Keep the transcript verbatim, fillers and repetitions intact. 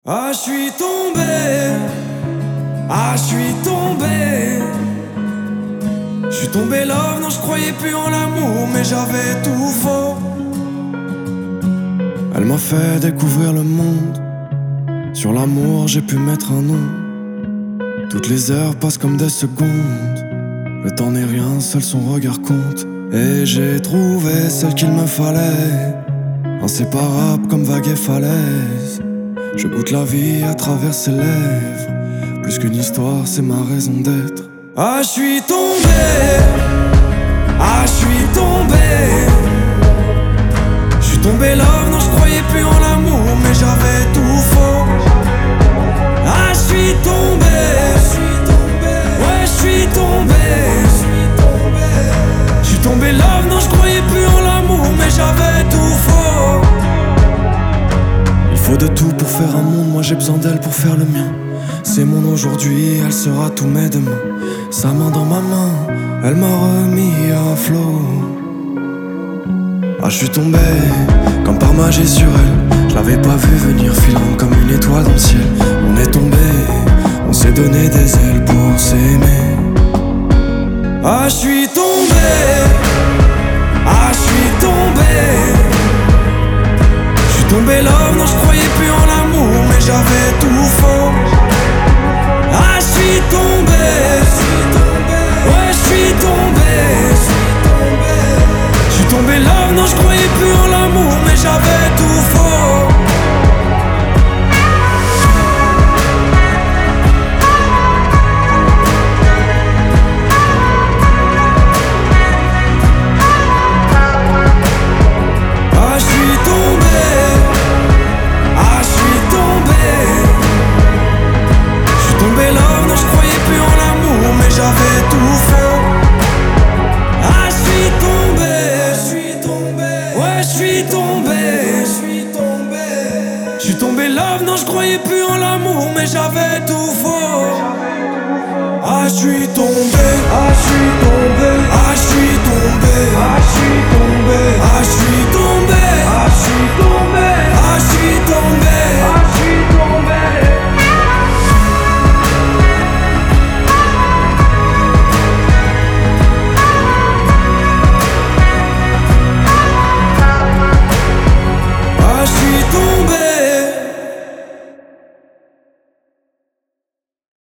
Ah, je suis tombé, ah, je suis tombé. Je suis tombé love, non, je croyais plus en l'amour, mais j'avais tout faux. Elle m'a fait découvrir le monde. Sur l'amour, j'ai pu mettre un nom. Toutes les heures passent comme des secondes. Le temps n'est rien, seul son regard compte. Et j'ai trouvé celle qu'il me fallait, inséparable comme vague et falaise. Je goûte la vie à travers ses lèvres. Plus qu'une histoire, c'est ma raison d'être. Ah, je suis tombé, ah, je suis tombé. Je suis tombé love, non, je croyais plus en l'amour, mais j'avais tout faux. Ah, je suis tombé, ouais, je suis tombé. Je suis tombé love, non, je croyais plus en l'amour, mais j'avais tout faux. Il faut de tout pour faire un monde, moi j'ai besoin d'elle pour faire le mien. C'est mon aujourd'hui, elle sera tous mes demain. Sa main dans ma main, elle m'a remis à flot. Ah, je suis tombé, comme par magie sur elle. Je l'avais pas vu venir, filant comme une étoile dans le ciel. On est tombé, on s'est donné des ailes pour s'aimer. Ah, je suis tombé, ah, je suis tombé. Je suis tombé love, non, je croyais plus en l'amour, mais j'avais tout faux. Ah, je suis tombé, ouais, je suis tombé. Je suis tombé love, non, je croyais plus en l'amour, mais j'avais tout faux. Ah, je suis tombé, ah, je suis tombé. Je suis tombé love, non, je croyais plus en l'amour, mais j'avais tout faux. Ah, je suis tombé, je suis tombé, ouais, je suis tombé, je suis tombé. Je suis tombé love, non, je croyais plus en l'amour, mais j'avais tout faux. Ah, je suis tombé, ah, je suis tombé, ah, je suis tombé.